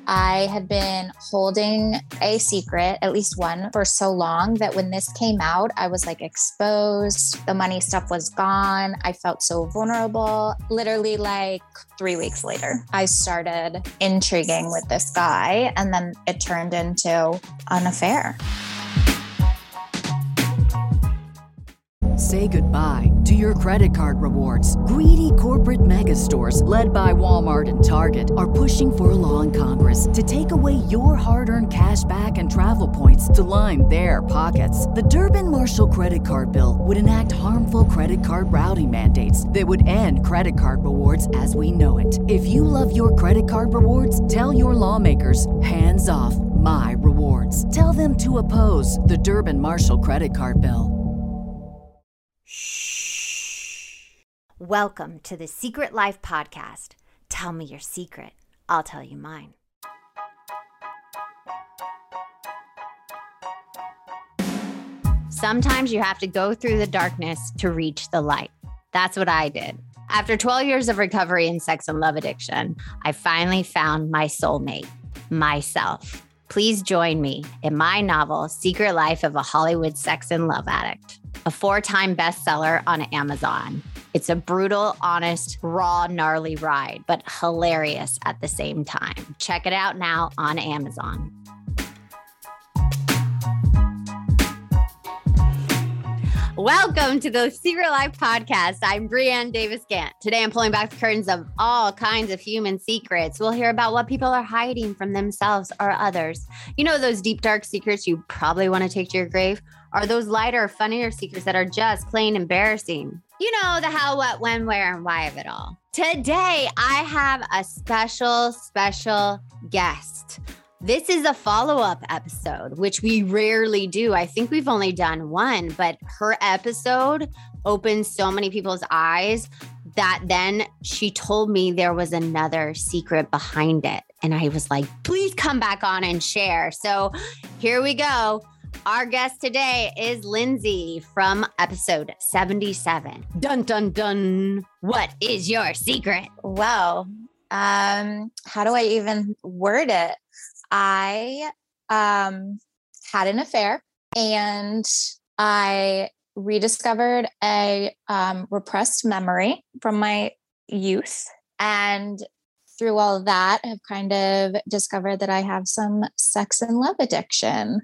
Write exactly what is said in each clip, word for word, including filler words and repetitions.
I had been holding a secret, at least one, for so long that when this came out, I was like exposed. The money stuff was gone. I felt so vulnerable. Literally like three weeks later, I started intriguing with this guy, and then it turned into an affair. Say goodbye to your credit card rewards. Greedy corporate mega stores, led by Walmart and Target, are pushing for a law in Congress to take away your hard-earned cash back and travel points to line their pockets. The Durbin-Marshall credit card bill would enact harmful credit card routing mandates that would end credit card rewards as we know it. If you love your credit card rewards, tell your lawmakers, hands off my rewards. Tell them to oppose the Durbin-Marshall credit card bill. Welcome to the Secret Life Podcast. Tell me your secret. I'll tell you mine. Sometimes you have to go through the darkness to reach the light. That's what I did. After twelve years of recovery in sex and love addiction, I finally found my soulmate, myself. Please join me in my novel, Secret Life of a Hollywood Sex and Love Addict, a four-time bestseller on Amazon. It's a brutal, honest, raw, gnarly ride, but hilarious at the same time. Check it out now on Amazon. Welcome to the Secret Life Podcast. I'm Brianne Davis-Gant. Today, I'm pulling back the curtains of all kinds of human secrets. We'll hear about what people are hiding from themselves or others. You know those deep, dark secrets you probably want to take to your grave? Or those lighter, funnier secrets that are just plain embarrassing? You know, the how, what, when, where, and why of it all. Today, I have a special, special guest. This is a follow-up episode, which we rarely do. I think we've only done one, but her episode opened so many people's eyes that then she told me there was another secret behind it. And I was like, please come back on and share. So here we go. Our guest today is Lindsay from episode seventy-seven. Dun, dun, dun. What is your secret? Well, um, how do I even word it? I um, had an affair, and I rediscovered a um, repressed memory from my youth. And through all of that, have kind of discovered that I have some sex and love addiction.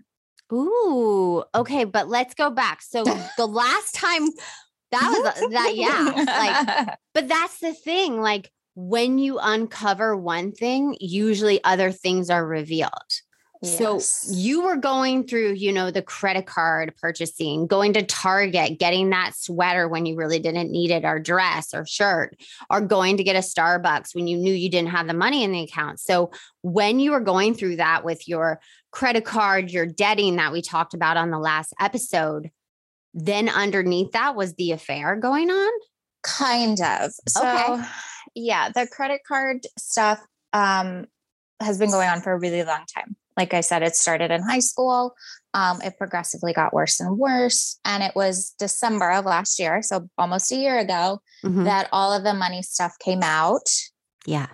Ooh, okay. But let's go back. So the last time that was that, yeah, like, but that's the thing. Like, when you uncover one thing, usually other things are revealed. Yes. So you were going through, you know, the credit card purchasing, going to Target, getting that sweater when you really didn't need it, or dress or shirt, or going to get a Starbucks when you knew you didn't have the money in the account. So when you were going through that with your credit card, your debting that we talked about on the last episode, then underneath that was the affair going on? Kind of. So okay. Yeah, the credit card stuff um, has been going on for a really long time. Like I said, it started in high school. Um, it progressively got worse and worse. And it was December of last year, so almost a year ago, mm-hmm. that all of the money stuff came out. Yeah.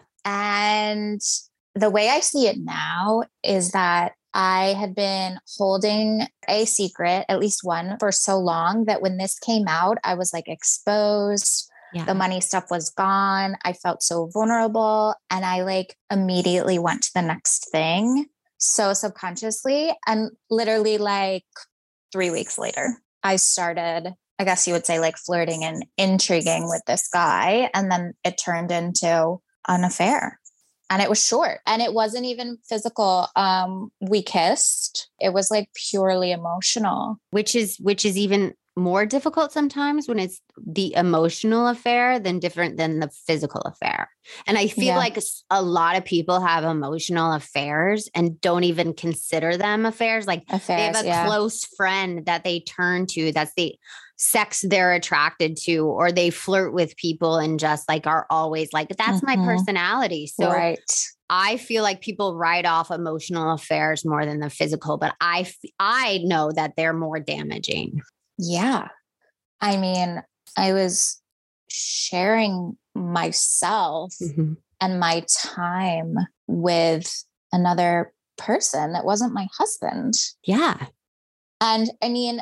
And the way I see it now is that I had been holding a secret, at least one, for so long that when this came out, I was like exposed. Yeah. The money stuff was gone. I felt so vulnerable, and I like immediately went to the next thing so subconsciously. And literally like three weeks later, I started, I guess you would say, like flirting and intriguing with this guy. And then it turned into an affair, and it was short, and it wasn't even physical. Um, we kissed. It was like purely emotional, which is, which is even more difficult sometimes when it's the emotional affair than different than the physical affair. And I feel yeah. like a lot of people have emotional affairs and don't even consider them affairs. Like affairs, they have a yeah. close friend that they turn to. That's the sex they're attracted to, or they flirt with people and just like are always like, that's mm-hmm. my personality. So right. I feel like people write off emotional affairs more than the physical, but I, I know that they're more damaging. Yeah. I mean, I was sharing myself mm-hmm. and my time with another person that wasn't my husband. Yeah. And I mean,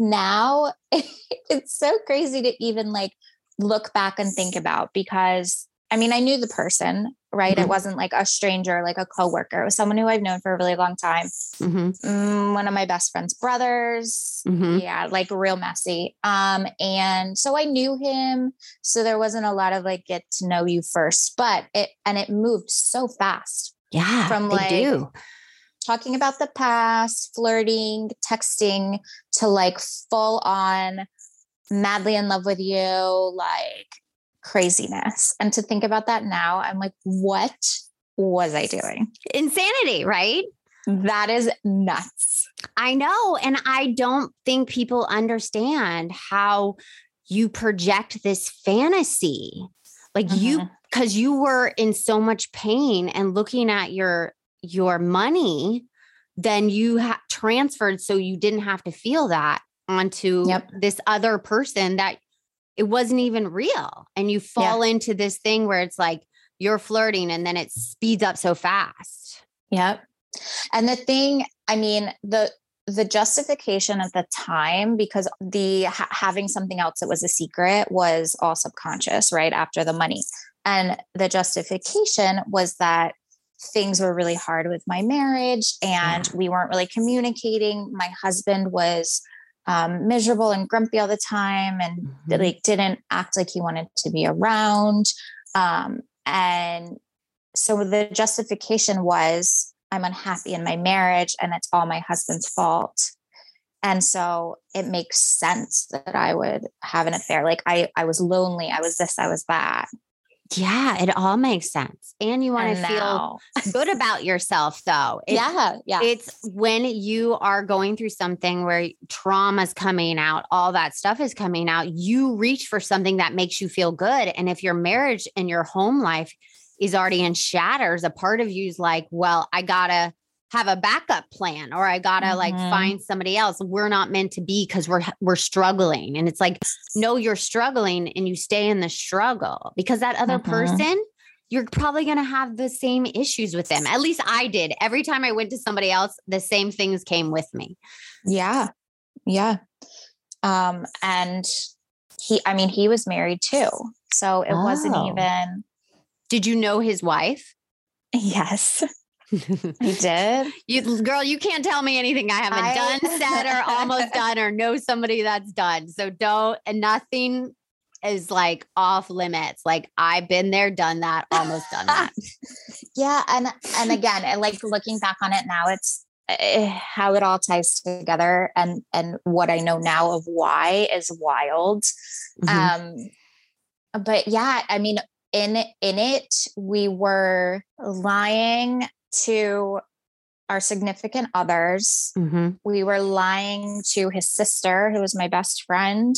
now it's so crazy to even like look back and think about, because I mean, I knew the person, right? Mm-hmm. It wasn't like a stranger, like a coworker. It was someone who I've known for a really long time. Mm-hmm. Mm, one of my best friend's brothers. Mm-hmm. Yeah. Like real messy. Um, and so I knew him. So there wasn't a lot of like, get to know you first, but it, and it moved so fast. Yeah. From they like do. talking about the past, flirting, texting, to like full on madly in love with you, like craziness. And to think about that now, I'm like, what was I doing? Insanity, right? That is nuts. I know. And I don't think people understand how you project this fantasy. Like mm-hmm. you, because you were in so much pain and looking at your your money, then you ha- transferred so you didn't have to feel that onto yep. this other person that it wasn't even real. And you fall yeah. into this thing where it's like you're flirting and then it speeds up so fast. Yep. And the thing, I mean, the the justification at the time, because the ha- having something else that was a secret was all subconscious, right? After the money. And the justification was that things were really hard with my marriage and yeah. we weren't really communicating. My husband was um, miserable and grumpy all the time and mm-hmm. like didn't act like he wanted to be around. Um, and so the justification was, I'm unhappy in my marriage and it's all my husband's fault. And so it makes sense that I would have an affair. Like I, I was lonely. I was this, I was that. Yeah, it all makes sense. And you want to feel good about yourself though. It's, yeah. Yeah. It's when you are going through something where trauma's coming out, all that stuff is coming out, you reach for something that makes you feel good. And if your marriage and your home life is already in shatters, a part of you is like, well, I gotta have a backup plan, or I gotta mm-hmm. like find somebody else. We're not meant to be because we're, we're struggling. And it's like, no, you're struggling and you stay in the struggle because that other mm-hmm. person, you're probably going to have the same issues with them. At least I did. Every time I went to somebody else, the same things came with me. Yeah. Yeah. Um, and he, I mean, he was married too. So it oh. wasn't even. Did you know his wife? Yes. I did. You, girl, you can't tell me anything I haven't I, done, said, or almost done, or know somebody that's done. So don't, and nothing is like off limits. Like I've been there, done that, almost done that. Yeah. And, and again, and like looking back on it now, it's uh, how it all ties together. And, and what I know now of why is wild. Mm-hmm. Um, but yeah, I mean, in, in it, we were lying to our significant others. Mm-hmm. We were lying to his sister, who was my best friend,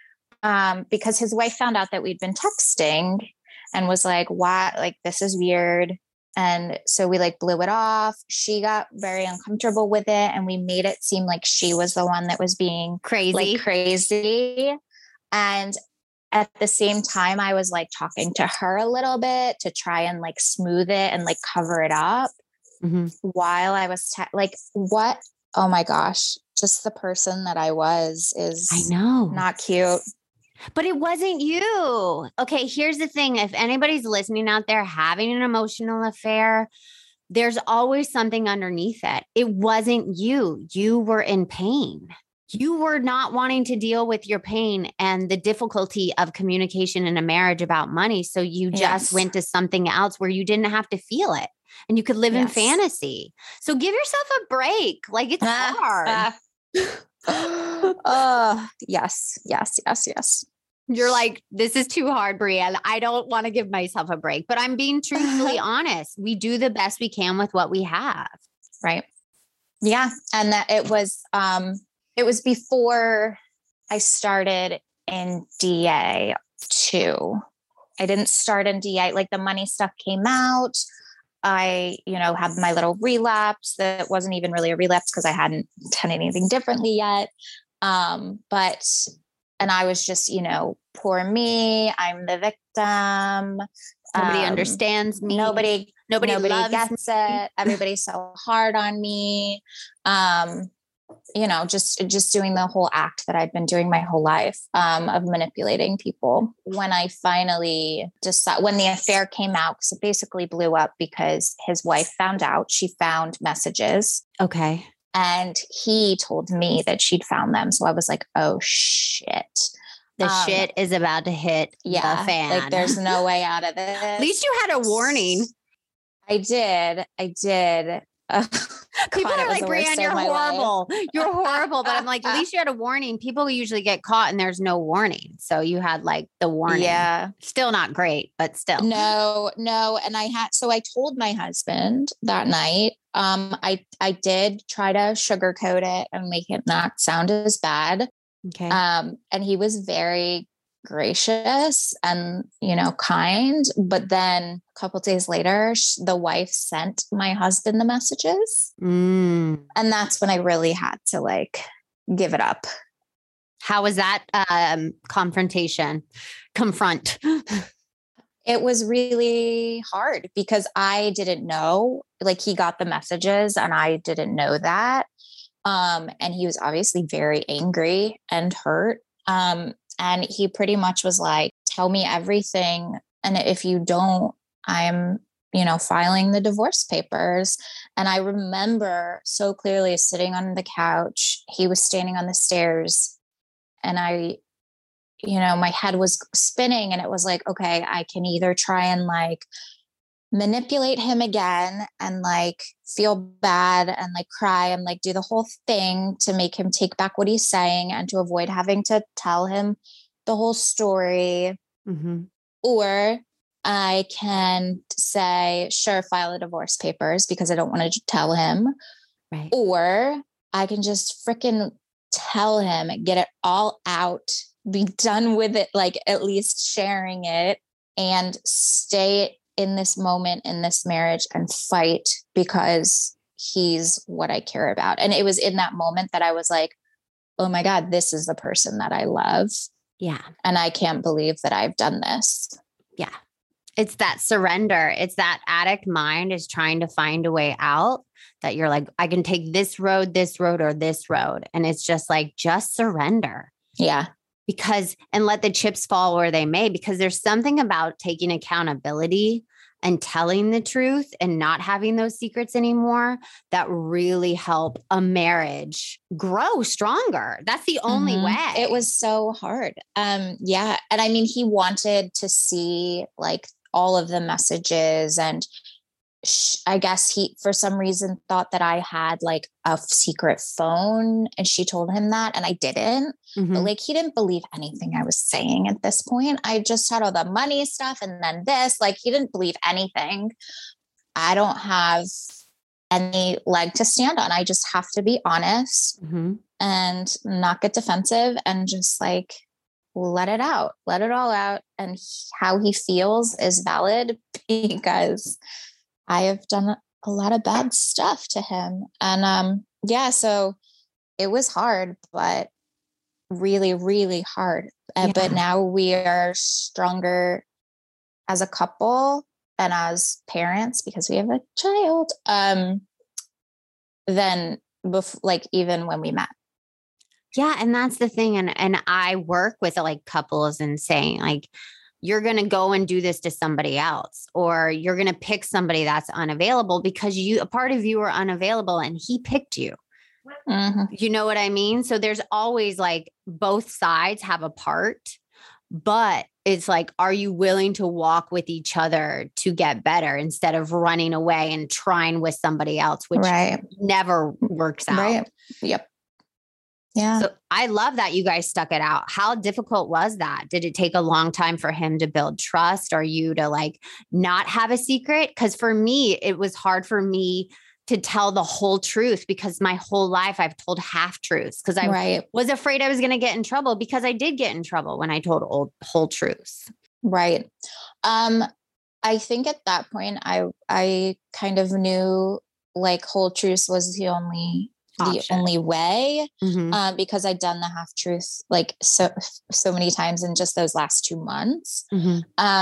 um, because his wife found out that we'd been texting and was like, "What? Like, this is weird." And so we like blew it off. She got very uncomfortable with it, and we made it seem like she was the one that was being crazy, like crazy. And at the same time, I was like talking to her a little bit to try and like smooth it and like cover it up. Mm-hmm. While I was te- like, what? Oh my gosh. Just the person that I was is I know not cute. But it wasn't you. Okay. Here's the thing. If anybody's listening out there having an emotional affair, there's always something underneath it. It wasn't you. You were in pain. You were not wanting to deal with your pain and the difficulty of communication in a marriage about money. So you just yes. went to something else where you didn't have to feel it. And you could live yes. in fantasy. So give yourself a break. Like it's hard. uh, yes, yes, yes, yes. You're like, this is too hard, Brienne. I don't want to give myself a break, but I'm being truthfully honest. We do the best we can with what we have. Right. Yeah. And that it was, um, it was before I started in D A too. I didn't start in D A. Like the money stuff came out. I, you know, had my little relapse that wasn't even really a relapse because I hadn't done anything differently yet. Um, but, and I was just, you know, poor me, I'm the victim. Nobody Um, understands me. Nobody, Nobody, nobody loves gets me. it. Everybody's so hard on me. Um, you know, just, just doing the whole act that I'd been doing my whole life, um, of manipulating people. When I finally decided, when the affair came out, because it basically blew up because his wife found out. She found messages. Okay. And he told me that she'd found them. So I was like, oh shit. The Um, shit is about to hit yeah, the fan. like there's no way out of this. At least you had a warning. I did. I did. Uh, People God, are like, Brianne, you're horrible. You're horrible. But I'm like, at least you had a warning. People usually get caught and there's no warning. So you had like the warning. Yeah. Still not great, but still. No, no. And I had, so I told my husband that night, um, I, I did try to sugarcoat it and make it not sound as bad. Okay. Um, and he was very gracious and, you know, kind. But then a couple days later, sh- the wife sent my husband the messages. Mm. And that's when I really had to like give it up. How was that um, confrontation? Confront. It was really hard because I didn't know, like he got the messages and I didn't know that. Um, and he was obviously very angry and hurt. Um, and he pretty much was like, tell me everything. And if you don't, I'm, you know, filing the divorce papers. And I remember so clearly sitting on the couch, he was standing on the stairs and I, you know, my head was spinning and it was like, okay, I can either try and like manipulate him again and like feel bad and like cry and like do the whole thing to make him take back what he's saying and to avoid having to tell him the whole story. Mm-hmm. Or I can say, sure, file the divorce papers because I don't want to tell him. Right. Or I can just freaking tell him, get it all out, be done with it, like at least sharing it and stay in this moment, in this marriage and fight because he's what I care about. And it was in that moment that I was like, oh my God, this is the person that I love. Yeah. And I can't believe that I've done this. Yeah. It's that surrender. It's that addict mind is trying to find a way out that you're like, I can take this road, this road, or this road. And it's just like, just surrender. Yeah. Because, and let the chips fall where they may, because there's something about taking accountability and telling the truth and not having those secrets anymore that really help a marriage grow stronger. That's the only Mm-hmm. way. It was so hard. Um, yeah. And I mean, he wanted to see like all of the messages and sh- I guess he, for some reason thought that I had like a secret phone and she told him that and I didn't. Mhm. But like, he didn't believe anything I was saying at this point. I just had all the money stuff and then this, like, he didn't believe anything. I don't have any leg to stand on. I just have to be honest Mhm. and not get defensive and just like, let it out, let it all out. And he- how he feels is valid because I have done a lot of bad stuff to him. And, um, yeah, so it was hard, but really, really hard. Uh, Yeah. But now we are stronger as a couple and as parents because we have a child, um, than before, like even when we met. Yeah. And that's the thing. And, and I work with like couples and saying like, you're going to go and do this to somebody else, or you're going to pick somebody that's unavailable because you, a part of you are unavailable and he picked you. Mm-hmm. You know what I mean? So there's always like both sides have a part, but it's like, are you willing to walk with each other to get better instead of running away and trying with somebody else, which Right. never works out. Right. Yep. Yeah. So I love that you guys stuck it out. How difficult was that? Did it take a long time for him to build trust or you to like not have a secret? Because for me, it was hard for me to tell the whole truth because my whole life I've told half truths because I Right. was afraid I was going to get in trouble because I did get in trouble when I told old whole truths. Right. Um, I think at that point I I kind of knew like whole truth was the only the Option. only way. Mhm. Um, because I'd done the half truth like so so many times in just those last two months. Mhm. Um,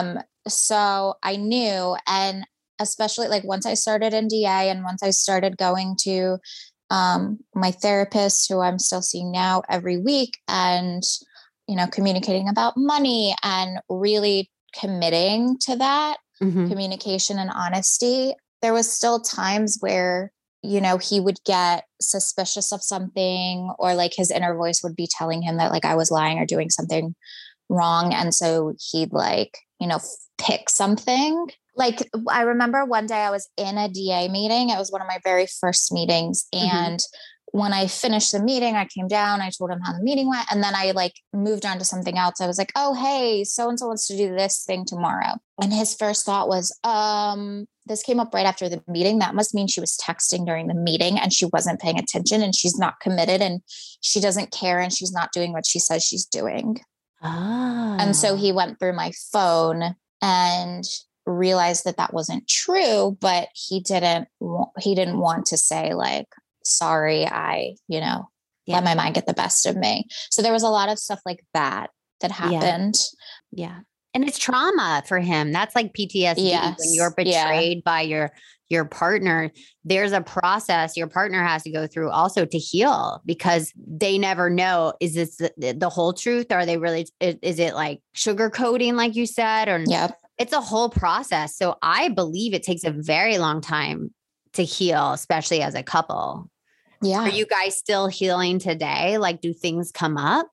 so I knew, and especially like once I started in D A and once I started going to um, my therapist, who I'm still seeing now every week, and, you know, communicating about money and really committing to that Mm-hmm. communication and honesty, there was still times where, you know, he would get suspicious of something, or like his inner voice would be telling him that like I was lying or doing something wrong. And so he'd like, you know, pick something. Like I remember one day I was in a D A meeting. It was one of my very first meetings. And mm-hmm. when I finished the meeting, I came down, I told him how the meeting went. And then I like moved on to something else. I was like, oh, hey, so-and-so wants to do this thing tomorrow. And his first thought was, um, this came up right after the meeting. That must mean she was texting during the meeting and she wasn't paying attention and she's not committed and she doesn't care and she's not doing what she says she's doing. Oh. And so he went through my phone and realized that that wasn't true, but he didn't, he didn't want to say like, sorry, I, you know, yeah. let my mind get the best of me. So there was a lot of stuff like that that happened. Yeah. yeah. And it's trauma for him. That's like P T S D. Yes. When you're betrayed yeah. by your, your partner, there's a process your partner has to go through also to heal, because they never know, is this the, the whole truth? Are they really, is, is it like sugarcoating, like you said, or yep. It's a whole process. So I believe it takes a very long time to heal, especially as a couple. Yeah. Are you guys still healing today? Like, do things come up?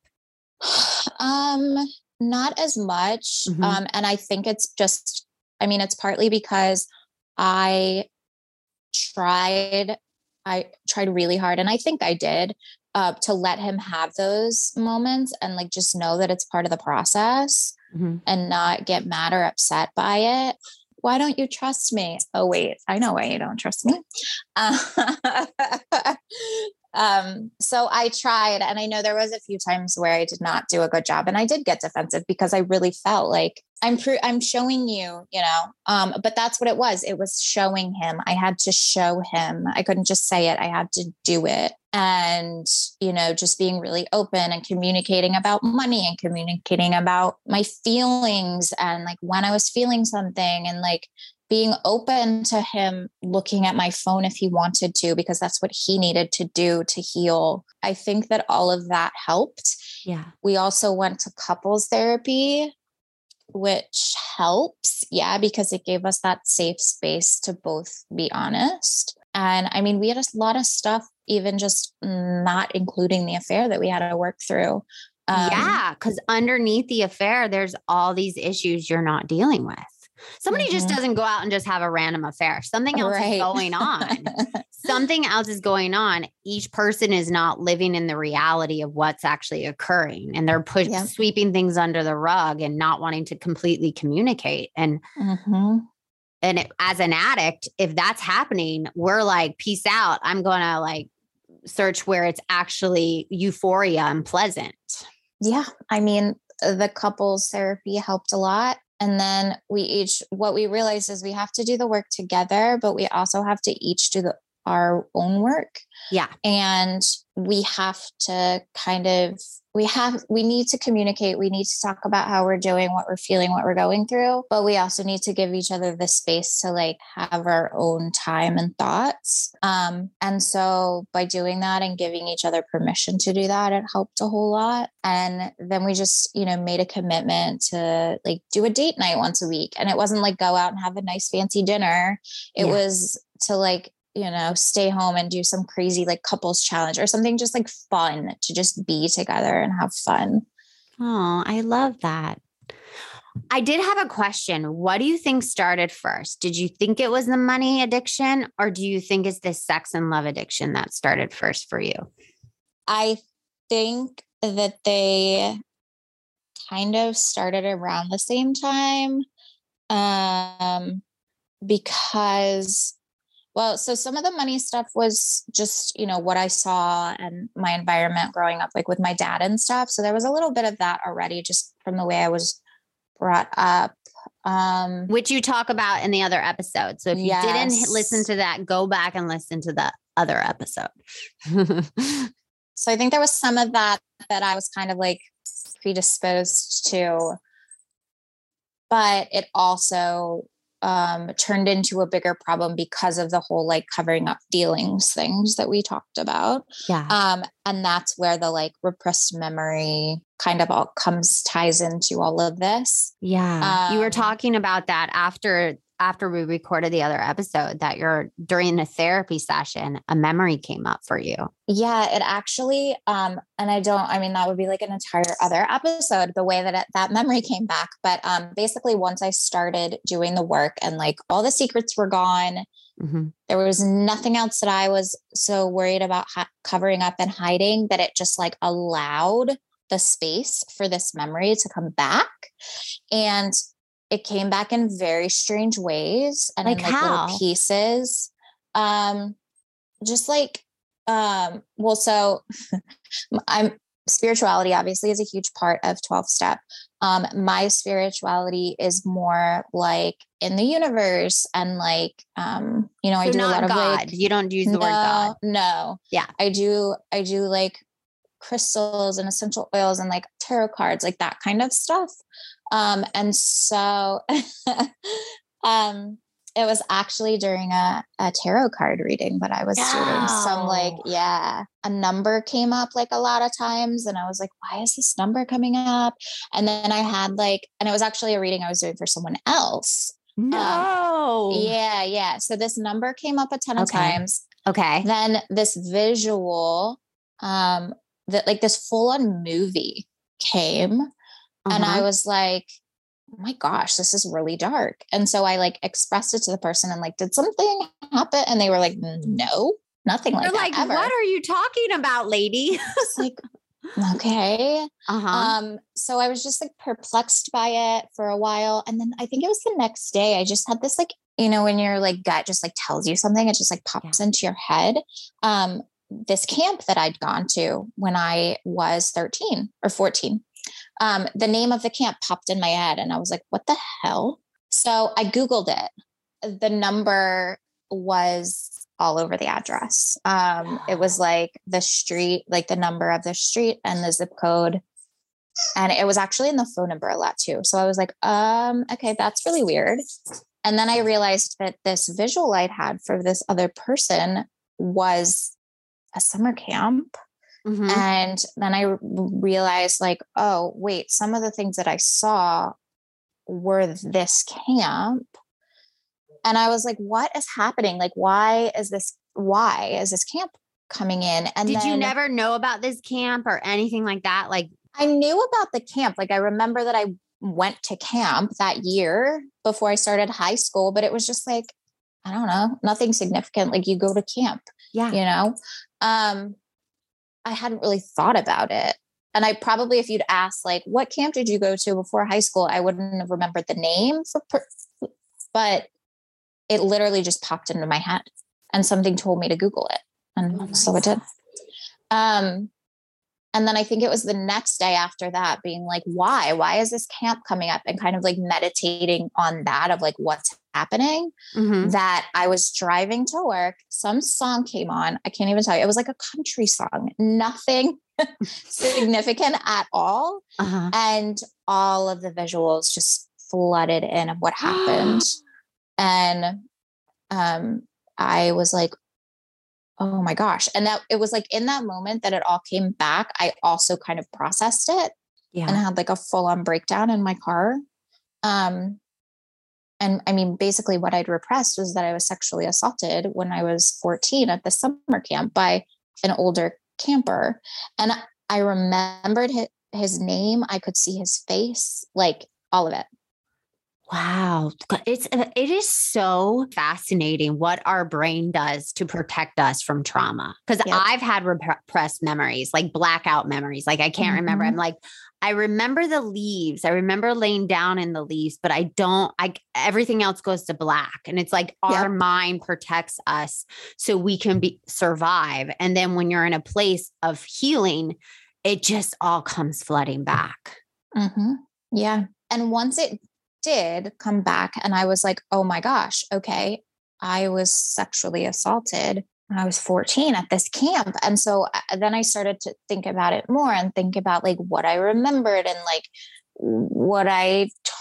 Um, not as much. Mm-hmm. Um, and I think it's just, I mean, it's partly because I tried, I tried really hard, and I think I did, uh, to let him have those moments and like, just know that it's part of the process. Mm-hmm. And not get mad or upset by it. Why don't you trust me? Oh, wait, I know why you don't trust me. Uh, um, so I tried, and I know there was a few times where I did not do a good job, and I did get defensive because I really felt like I'm pro- I'm showing you, you know, um, but that's what it was. It was showing him. I had to show him. I couldn't just say it. I had to do it. And, you know, just being really open and communicating about money and communicating about my feelings and like when I was feeling something, and like being open to him looking at my phone if he wanted to, because that's what he needed to do to heal. I think that all of that helped. Yeah. We also went to couples therapy, which helps. Yeah. Because it gave us that safe space to both be honest. And I mean, we had a lot of stuff, even just not including the affair, that we had to work through. Um, yeah. Cause underneath the affair, there's all these issues you're not dealing with. Somebody mm-hmm. just doesn't go out and just have a random affair. Something else right. is going on. Something else is going on. Each person is not living in the reality of what's actually occurring. And they're push- yep. sweeping things under the rug and not wanting to completely communicate. And, mm-hmm. and it, as an addict, if that's happening, we're like, peace out. I'm going to like search where it's actually euphoria and pleasant. Yeah. I mean, the couples therapy helped a lot. And then we each, what we realized is we have to do the work together, but we also have to each do the, our own work. Yeah. And we have to kind of, we have, we need to communicate. We need to talk about how we're doing, what we're feeling, what we're going through, but we also need to give each other the space to like have our own time and thoughts. Um, and so by doing that and giving each other permission to do that, it helped a whole lot. And then we just, you know, made a commitment to like do a date night once a week. And it wasn't like go out and have a nice fancy dinner. It yeah. was to like, you know, stay home and do some crazy like couples challenge or something just like fun, to just be together and have fun. Oh, I love that. I did have a question. What do you think started first? Did you think it was the money addiction, or do you think it's the sex and love addiction that started first for you? I think that they kind of started around the same time, um, because Well, so some of the money stuff was just, you know, what I saw and my environment growing up, like with my dad and stuff. So there was a little bit of that already, just from the way I was brought up. Um, Which you talk about in the other episode. So if you yes. didn't listen to that, go back and listen to the other episode. So I think there was some of that that I was kind of like predisposed to but it also um, turned into a bigger problem because of the whole like covering up feelings things that we talked about. Yeah. Um, and that's where the like repressed memory kind of all comes, ties into all of this. Yeah. Um, you were talking about that after, after we recorded the other episode, that you're during a therapy session, a memory came up for you. Yeah, it actually, um, and I don't, I mean, that would be like an entire other episode, the way that it, that memory came back. But um, basically once I started doing the work and like all the secrets were gone, mm-hmm. there was nothing else that I was so worried about ha- covering up and hiding, that it just like allowed the space for this memory to come back. And it came back in very strange ways and like in like how? little pieces. Um, just like, um, well, so I'm spirituality obviously is a huge part of twelve step. Um, my spirituality is more like in the universe and like, um, you know, so I do not a lot of God. like, you don't use the no, word God. No. Yeah. I do, I do like crystals and essential oils and like tarot cards, like that kind of stuff. Um, and so, um, it was actually during a, a tarot card reading that I was no. doing some like, yeah, a number came up like a lot of times. And I was like, why is this number coming up? And then I had like, and it was actually a reading I was doing for someone else. No. Um, yeah. Yeah. So this number came up a ton of okay. times. Okay. Then this visual, um, that like this full on movie came. Uh-huh. And I was like, oh my gosh, this is really dark. And so I like expressed it to the person and like, did something happen? And they were like, no, nothing like You're that like, ever. What are you talking about, lady? It's like, okay. Uh-huh. Um, so I was just like perplexed by it for a while. And then I think it was the next day, I just had this like, you know, when your like gut just like tells you something, it just like pops yeah. into your head. Um, this camp that I'd gone to when I was thirteen or fourteen. Um, the name of the camp popped in my head and I was like, what the hell? So I Googled it. The number was all over the address. Um, it was like the street, like the number of the street and the zip code. And it was actually in the phone number a lot too. So I was like, um, okay, that's really weird. And then I realized that this visual I'd had for this other person was a summer camp. Mm-hmm. And then I realized like, oh, wait, some of the things that I saw were this camp. And I was like, what is happening? Like, why is this, why is this camp coming in? And did then, you never know about this camp or anything like that? Like, I knew about the camp. Like, I remember that I went to camp that year before I started high school, but it was just like, I don't know, nothing significant. Like you go to camp, yeah, you know? Um, I hadn't really thought about it. And I probably, if you'd asked like, what camp did you go to before high school? I wouldn't have remembered the name for, per- but it literally just popped into my head and something told me to Google it. And oh so it did. Um, and then I think it was the next day after that being like, why, why is this camp coming up? And kind of like meditating on that of like, what's happening, mm-hmm. that I was driving to work. Some song came on. I can't even tell you. It was like a country song, nothing significant at all. Uh-huh. And all of the visuals just flooded in of what happened. And, um, I was like, oh my gosh. And that it was like in that moment that it all came back, I also kind of processed it yeah. and had like a full on breakdown in my car. Um, and I mean, basically what I'd repressed was that I was sexually assaulted when I was fourteen at the summer camp by an older camper. And I remembered his, his name. I could see his face, like all of it. Wow. It's, it is so fascinating what our brain does to protect us from trauma. Cause yep. I've had repressed memories, like blackout memories. Like I can't mm-hmm. remember. I'm like, I remember the leaves. I remember laying down in the leaves, but I don't, I, everything else goes to black. And it's like our yep. mind protects us so we can be survive. And then when you're in a place of healing, it just all comes flooding back. Mm-hmm. Yeah. And once it did come back and I was like, oh my gosh, okay. I was sexually assaulted when I was fourteen at this camp. And so then I started to think about it more and think about like what I remembered and like what I t-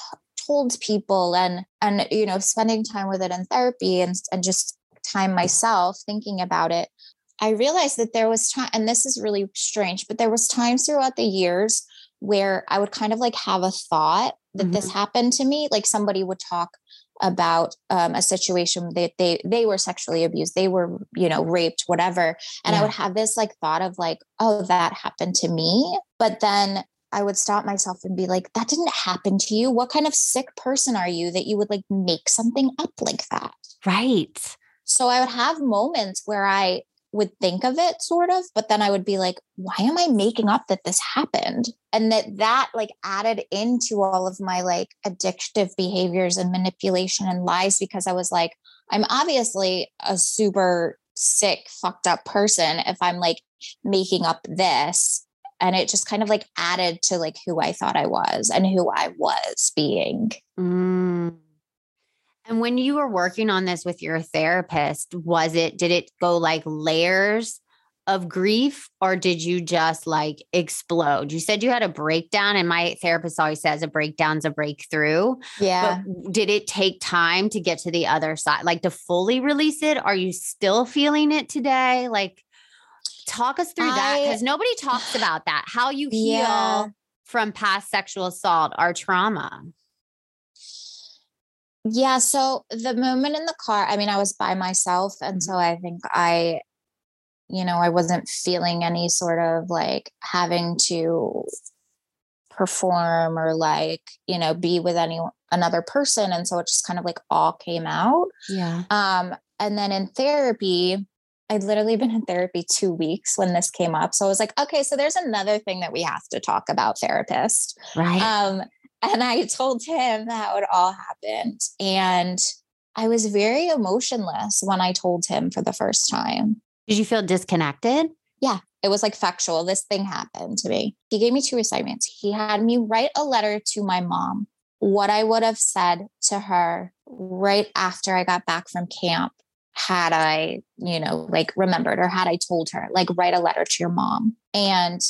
told people and, and, you know, spending time with it in therapy and, and just time myself thinking about it, I realized that there was time, and this is really strange, but there was times throughout the years where I would kind of like have a thought that mm-hmm. this happened to me. Like somebody would talk about um, a situation that they, they were sexually abused, they were, you know, raped, whatever. And yeah. I would have this like thought of like, oh, that happened to me. But then I would stop myself and be like, that didn't happen to you. What kind of sick person are you that you would like make something up like that? Right. So I would have moments where I would think of it sort of, but then I would be like, why am I making up that this happened? And that that like added into all of my like addictive behaviors and manipulation and lies, because I was like, I'm obviously a super sick, fucked up person if I'm like making up this. And it just kind of like added to like who I thought I was and who I was being. Mm. And when you were working on this with your therapist, was it, did it go like layers of grief, or did you just like explode? You said you had a breakdown, and my therapist always says a breakdown's a breakthrough. Yeah. But did it take time to get to the other side, like to fully release it? Are you still feeling it today? Like, talk us through I, that, because nobody talks about that, how you heal yeah. from past sexual assault or trauma. Yeah. So the moment in the car, I mean, I was by myself. And so I think I, you know, I wasn't feeling any sort of like having to perform or like, you know, be with any another person. And so it just kind of like all came out. Yeah. Um, and then in therapy, I'd literally been in therapy two weeks when this came up. So I was like, okay, so there's another thing that we have to talk about, therapist. Right. Um, and I told him how it all happened. And I was very emotionless when I told him for the first time. Did you feel disconnected? Yeah, it was like factual. This thing happened to me. He gave me two assignments. He had me write a letter to my mom, what I would have said to her right after I got back from camp, had I, you know, like remembered, or had I told her, like, write a letter to your mom. And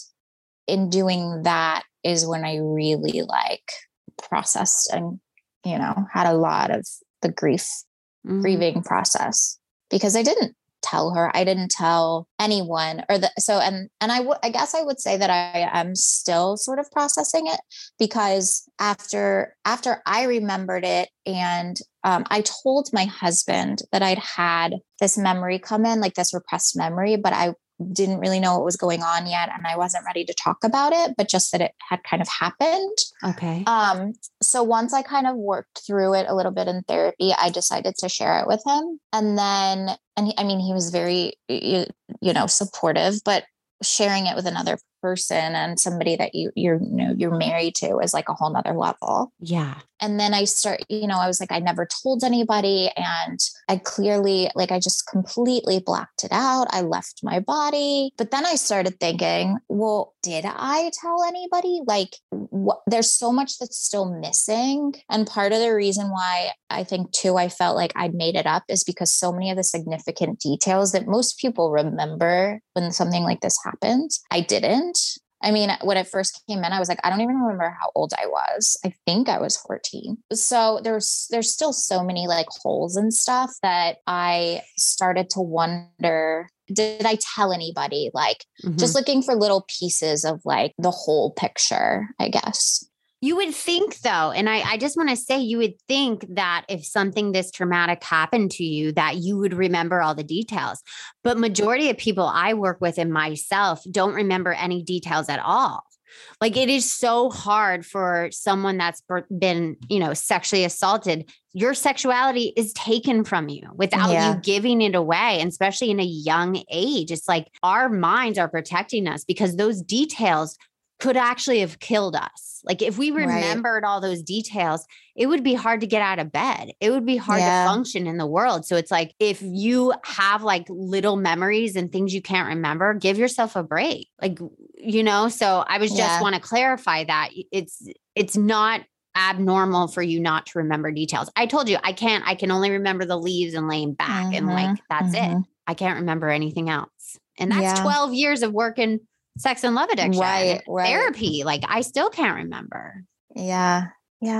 in doing that is when I really like processed and, you know, had a lot of the grief, mm-hmm. grieving process, because I didn't tell her, I didn't tell anyone, or the, so, and, and I would, I guess I would say that I am still sort of processing it, because after, after I remembered it, and um, I told my husband that I'd had this memory come in, like this repressed memory, but I didn't really know what was going on yet. And I wasn't ready to talk about it, but just that it had kind of happened. Okay. Um, so once I kind of worked through it a little bit in therapy, I decided to share it with him. And then, and he, I mean, he was very, you, you know, supportive, but sharing it with another person and somebody that you, you're, you know, you're married to is like a whole nother level. Yeah. And then I start, you know, I was like, I never told anybody. And I clearly, like, I just completely blacked it out. I left my body. But then I started thinking, well, did I tell anybody? Like, what, there's so much that's still missing. And part of the reason why I think too, I felt like I'd made it up is because so many of the significant details that most people remember when something like this happens, I didn't. I mean, when it first came in, I was like, I don't even remember how old I was. I think I was fourteen. So there's, there's still so many like holes and stuff that I started to wonder, did I tell anybody? Like mm-hmm. just looking for little pieces of like the whole picture, I guess. You would think though, and I, I just want to say, you would think that if something this traumatic happened to you, that you would remember all the details. But majority of people I work with and myself don't remember any details at all. Like, it is so hard for someone that's been, you know, sexually assaulted. Your sexuality is taken from you without yeah. you giving it away. And especially in a young age, it's like our minds are protecting us because those details could actually have killed us. Like, if we remembered right. all those details, it would be hard to get out of bed. It would be hard yeah. to function in the world. So it's like, if you have like little memories and things you can't remember, give yourself a break. Like, you know, so I was just yeah. want to clarify that it's, it's not abnormal for you not to remember details. I told you, I can't, I can only remember the leaves and laying back mm-hmm. and like, that's mm-hmm. it. I can't remember anything else. And that's yeah. twelve years of working sex and love addiction, right, right. therapy. Like, I still can't remember. Yeah. Yeah.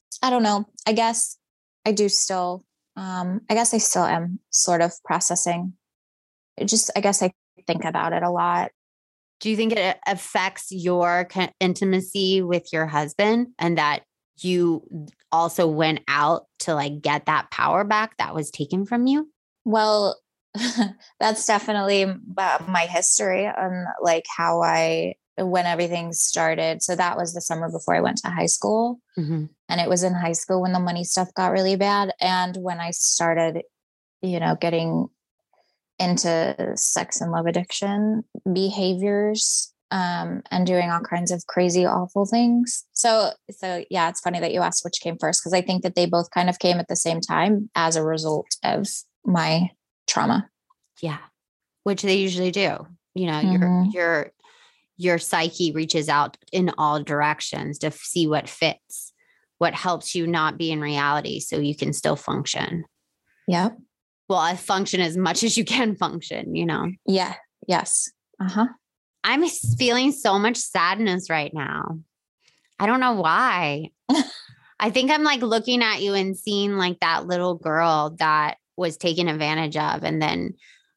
I don't know. I guess I do still, um, I guess I still am sort of processing. It just, I guess I think about it a lot. Do you think it affects your intimacy with your husband and that you also went out to like get that power back that was taken from you? Well, that's definitely my history on like how I, when everything started. So that was the summer before I went to high school. Mm-hmm. And it was in high school when the money stuff got really bad. And when I started, you know, getting into sex and love addiction behaviors, um, and doing all kinds of crazy, awful things. So, so yeah, it's funny that you asked which came first, because I think that they both kind of came at the same time as a result of my trauma. Yeah. Which they usually do. You know, Mm-hmm. your, your, your psyche reaches out in all directions to see what fits, what helps you not be in reality so you can still function. Yeah. Well, I function as much as you can function, you know? Yeah. Yes. Uh-huh. I'm feeling so much sadness right now. I don't know why. I think I'm like looking at you and seeing like that little girl that was taken advantage of. And then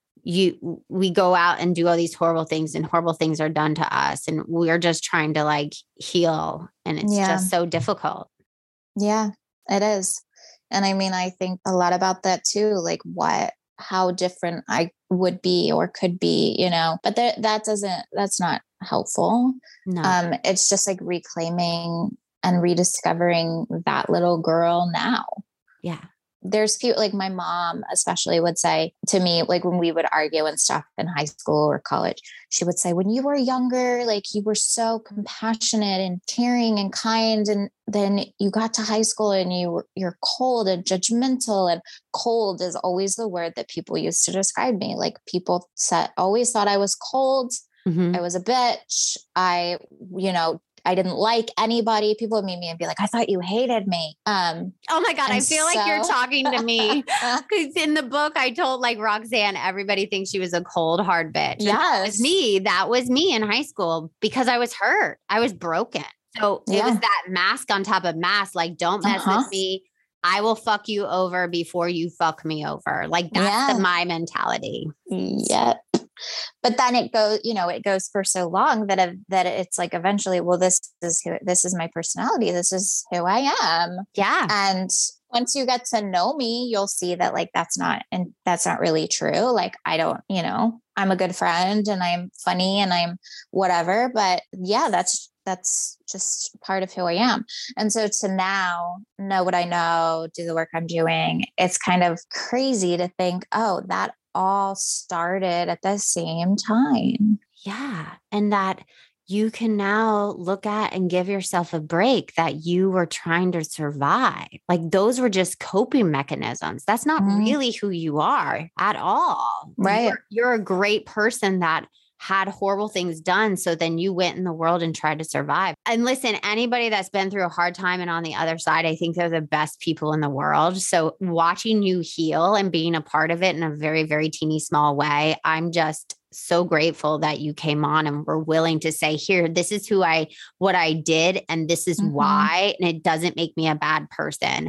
you, we go out and do all these horrible things and horrible things are done to us. And we're just trying to like heal. And it's Yeah. just so difficult. Yeah, it is. And I mean, I think a lot about that too, like what, how different I would be or could be, you know, but that, that doesn't, that's not helpful. No. Um, it's just like reclaiming and rediscovering that little girl now. Yeah. There's few, like my mom especially would say to me, like when we would argue and stuff in high school or college, she would say, when you were younger, like you were so compassionate and caring and kind. And then you got to high school and you were, you're cold and judgmental. And cold is always the word that people used to describe me. Like people said, always thought I was cold. Mm-hmm. I was a bitch. I, you know, I didn't like anybody. People would meet me and be like, I thought you hated me. Um, oh my God. I feel so... like you're talking to me. Because in the book, I told like Roxanne, everybody thinks she was a cold, hard bitch. Yes. That was me. That was me in high school because I was hurt. I was broken. So yeah. It was that mask on top of mask. Like, don't mess uh-huh. with me. I will fuck you over before you fuck me over. Like that's yeah. the, my mentality. Yep. But then it goes, you know, it goes for so long that, uh, that it's like, eventually, well, this is who, this is my personality. This is who I am. Yeah. And once you get to know me, you'll see that like, that's not, and that's not really true. Like, I don't, you know, I'm a good friend and I'm funny and I'm whatever, but yeah, that's, that's just part of who I am. And so to now know what I know, do the work I'm doing, it's kind of crazy to think, oh, that all started at the same time. Yeah. And that you can now look at and give yourself a break that you were trying to survive. Like those were just coping mechanisms. That's not mm-hmm. really who you are at all. Right. You're, you're a great person that had horrible things done. So then you went in the world and tried to survive. And listen, anybody that's been through a hard time and on the other side, I think they're the best people in the world. So watching you heal and being a part of it in a very, very teeny small way, I'm just so grateful that you came on and were willing to say, here, this is who I, what I did. And this is mm-hmm. why, and it doesn't make me a bad person.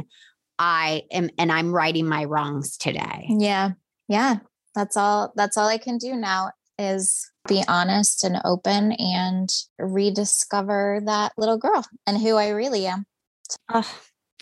I am, and I'm righting my wrongs today. Yeah. Yeah. That's all, that's all I can do now is be honest and open and rediscover that little girl and who I really am. Oh,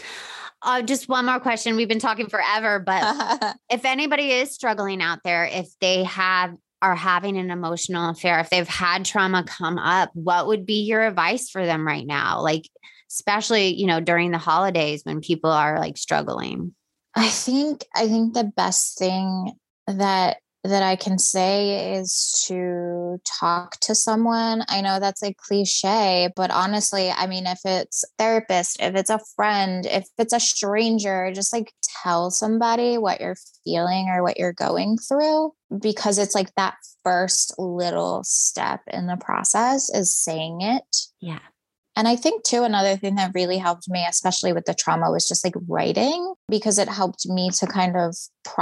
uh, just one more question. We've been talking forever, but if anybody is struggling out there, if they have are having an emotional affair, if they've had trauma come up, what would be your advice for them right now? Like, especially, you know, during the holidays when people are like struggling. I think, I think the best thing that that I can say is to talk to someone. I know that's a cliche, but honestly, I mean, if it's a therapist, if it's a friend, if it's a stranger, just like tell somebody what you're feeling or what you're going through, because it's like that first little step in the process is saying it. Yeah. And I think too, another thing that really helped me, especially with the trauma, was just like writing, because it helped me to kind of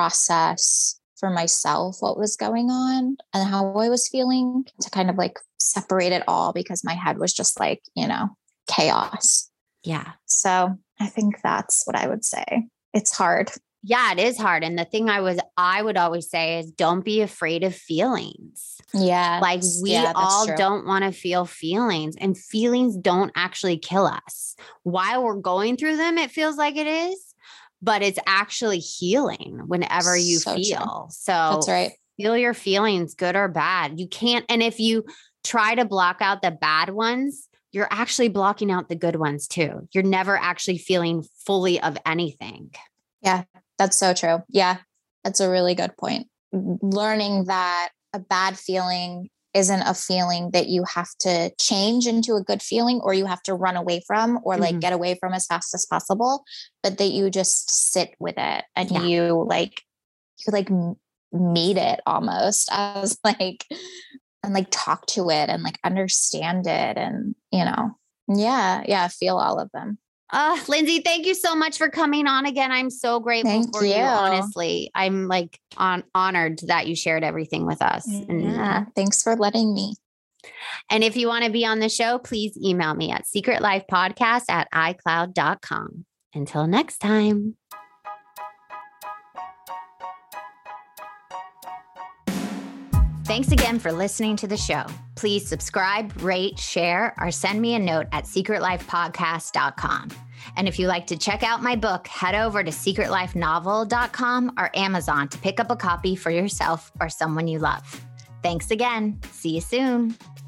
process for myself what was going on and how I was feeling, to kind of like separate it all, because my head was just like, you know, chaos. Yeah. So I think that's what I would say. It's hard. Yeah, it is hard. And the thing I was, I would always say is don't be afraid of feelings. Yeah. Like we yeah, all true. don't want to feel feelings, and feelings don't actually kill us. While we're going through them, it feels like it is, but it's actually healing whenever you So feel. true. So That's right. feel your feelings, good or bad. You can't. And if you try to block out the bad ones, you're actually blocking out the good ones too. You're never actually feeling fully of anything. Yeah, that's so true. Yeah, that's a really good point. Learning that a bad feeling isn't a feeling that you have to change into a good feeling, or you have to run away from, or like mm-hmm. get away from as fast as possible, but that you just sit with it and yeah. you like, you like meet it almost as like, and like talk to it and like understand it. And, you know, yeah, yeah, feel all of them. Uh, Lindsay, thank you so much for coming on again. I'm so grateful thank for you. you. Honestly, I'm like on honored that you shared everything with us. And yeah, thanks for letting me. And if you want to be on the show, please email me at secret life podcast at i cloud dot com. Until next time. Thanks again for listening to the show. Please subscribe, rate, share, or send me a note at secret life podcast dot com. And if you like to check out my book, head over to secret life novel dot com or Amazon to pick up a copy for yourself or someone you love. Thanks again. See you soon.